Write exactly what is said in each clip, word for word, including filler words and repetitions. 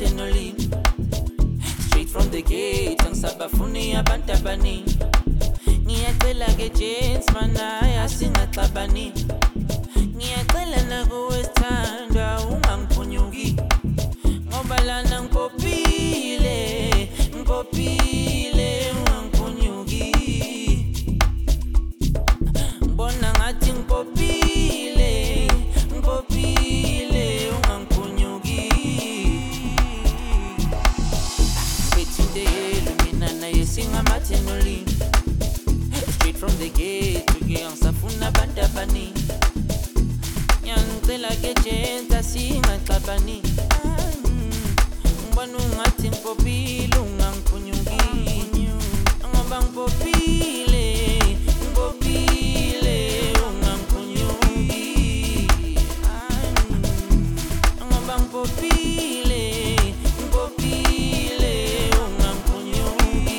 singamathenoli. Straight from the gate angisabafuni abantu abaningi. Ngiyacela ke gents manaya singaxabani. Ngiyacela nakuwe sithandwa ungangiphunyuki. Ngoba lana ngipopile, ngipopile ungangiphunyuki. Ngibona ngathi ngipopile, ngipopile ungangiphunyuki. Bethinte yelo mina naye singamathenoli. Straight from the gate uke angisafuna abantu abaningi. Ngiyacela ke gents asingaxabani. Ngibona ungathi ngipopile ungangiphunyuki. Ngoba ngipopile, ngipopile ungangiphunyuki. Ngoba ngipopile, ngipopile ungangiphunyuki.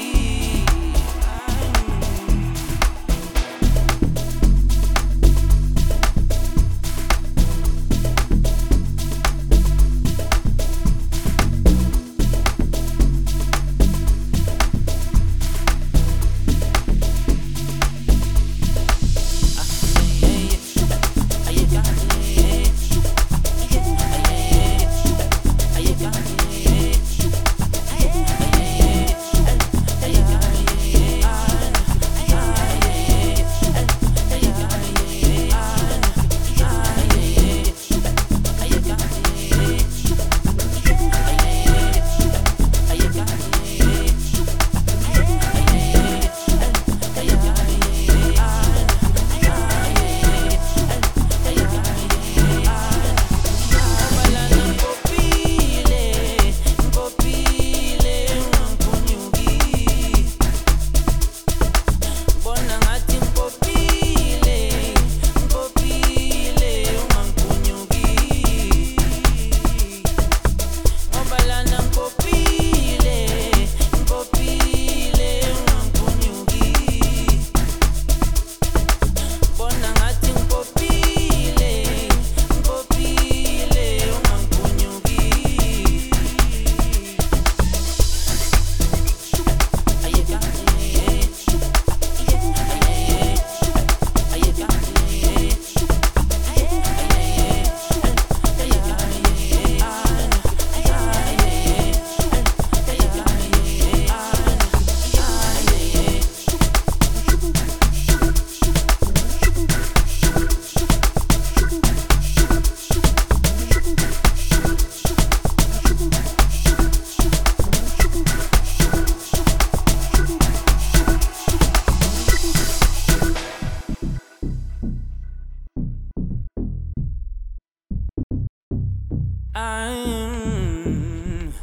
I'm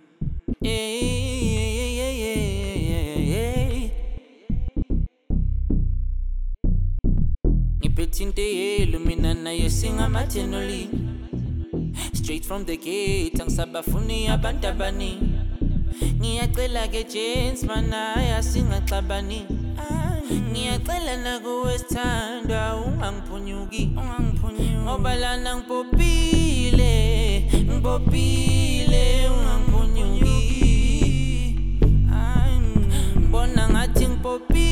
yeah, yeah, yeah, yeah. Ngibethinte yelo mina naye singamathenoli. Straight from the gate angisabafuni abantu abaningi. Ngiyacela ke gents manaya singaxabani. Ngiyacela nakuwe sithandwa ungangiphunyuki. Ngoba lana ngipopile, ngipopile ungangiphunyuki. Ngibona ngathi ngipopile.